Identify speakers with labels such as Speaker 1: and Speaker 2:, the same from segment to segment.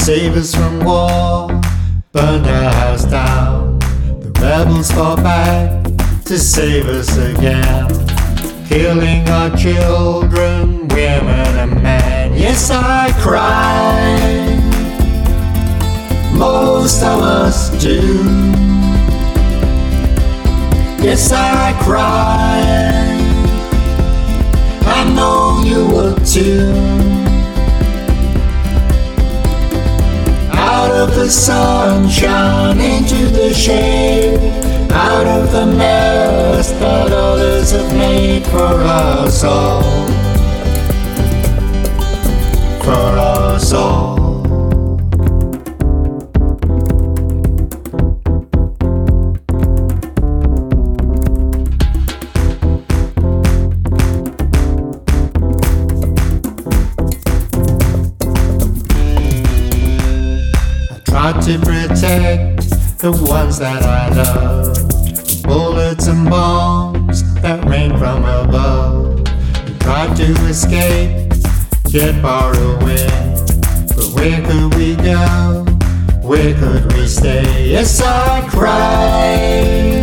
Speaker 1: save us from war, burned our house down. The rebels fought back to save us again, killing our children, women and men. Yes, I cry, most of us do. Yes, I cry, I know you would too. Out of the sunshine into the shade, out of the mess that others have made for us all, for us all. Tried to protect the ones that I love, the bullets and bombs that rain from above. We tried to escape, get far away, but where could we go? Where could we stay? Yes, I cry,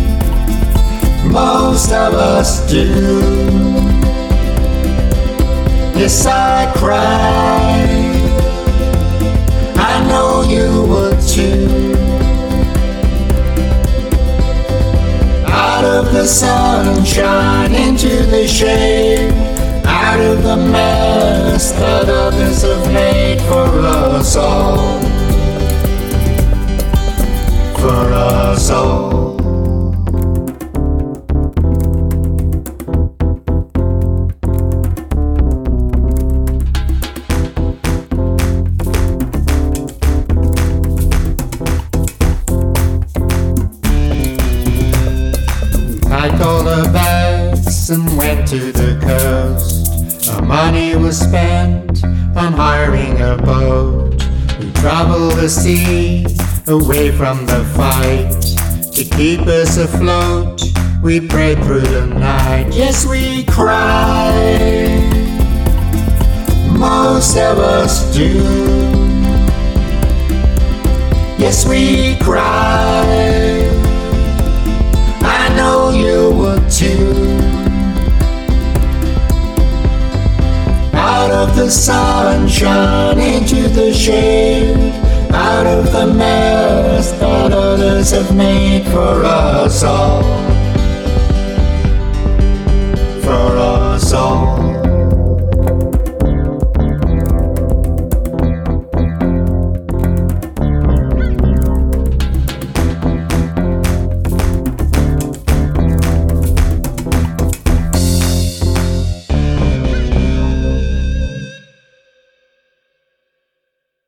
Speaker 1: most of us do. Yes, I cry, I know you would too. Out of the sunshine into the shade, out of the mess that others have made for us all, for us all. Packed all the bags and went to the coast. Our money was spent on hiring a boat. We traveled the sea away from the fight. To keep us afloat, we prayed through the night. Yes, we cried, most of us do. Yes, we cried, I know you would too. Out of the sunshine into the shade, out of the mess that others have made for us all.